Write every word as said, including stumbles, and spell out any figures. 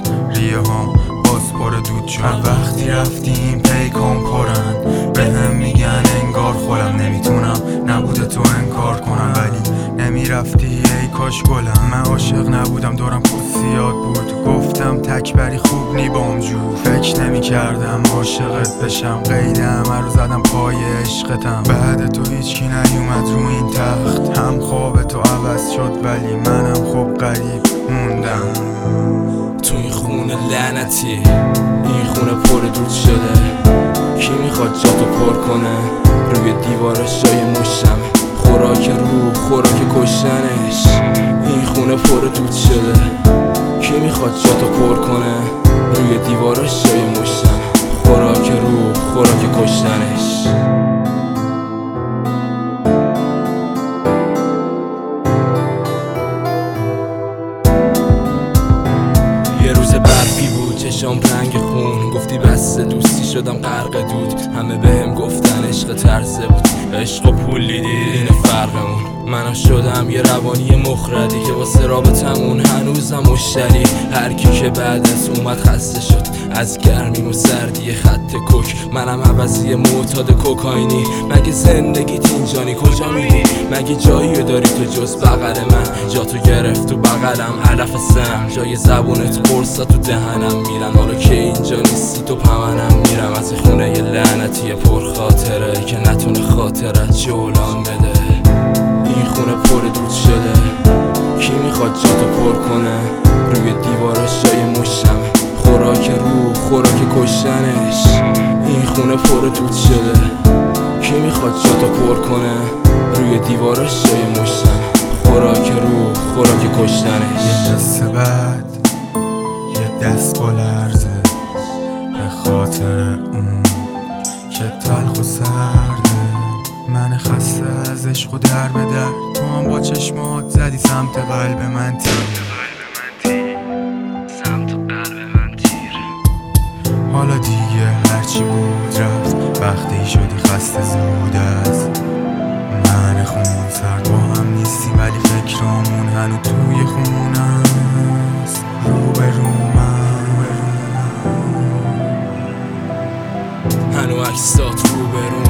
ریه هم باز پر دود شد. هر وقتی رفتیم پیکان پرن، به هم میگن انگار خودم نمیتونم نبوده تو انکار کنم، ولی نمیرفتی ای کاش گلم. من عاشق نبودم دورم خصوصیات بود، گفتم تکبری خوب نی بامجور. فکر نمی کردم عاشقت بشم، قید همه رو زدم پای عشقتم. بعد تو هیچکی نیومد رو این تخت، هم خواب تو عوض شد ولی منم خوب غریب موندم. تو این خونه لعنتی، این خونه پر دود شده، کی میخواد جاتو پر کنه؟ روی دیوارش جای مشتم، خوراک روح خوراک کشتنش. این خونه پر دود شده، کی میخواد جاتو پر کنه؟ روی دیوارش جای مشتم، خوراک روح خوراک کشتنش. یه روز برفی بود، چشام رنگ خون، گفتی بسته دوستی شدم غرق دود. همه بهم گفتن عشق ترسه بود، عشق و پول دیدی این فرقمون. منم شدم یه روانی مخردی که واسه رابطمون هنوزم مشتری. هر کی که بعد از اومد خسته شد از گرمیم و سردی خط کوک. منم عوضی معتاد کوکائینی. مگه زندگیت اینجانی کجا میری؟ مگه جایی داری تو جز بغل من؟ جا تو گرفت تو بغلم علف سم، جای زبونت قرصا تو دهنم میرن. حالا که اینجا نیستی تو پمنم میرم از این خونه یه لعنتی پر خاطره که نتونه خاطرت جولان بده. این خونه پر دود شده، کی میخواد جاتو پر کنه؟ روی دیوارش جای مشتم، خوراک روح خوراک کشتنش. این خونه پر دود شده، کی میخواد جاتو پر کنه؟ روی دیوارش جای مشتم، خوراک روح خوراک کشتنش. یه دست بد، یه دست بلرزه به خاطر اون که تلخ و سرده. من خسته از عشق و در به در، تو هم با چشمات زدی سمت قلب من تیر. سمت قلب من تیر. حالا دیگه هرچی بود رفت، وقتی شدی خسته زود از من خون سرد. با هم نیستی ولی فکرامون هنو توی خونه است، رو به رو من هنو عکسات رو به رو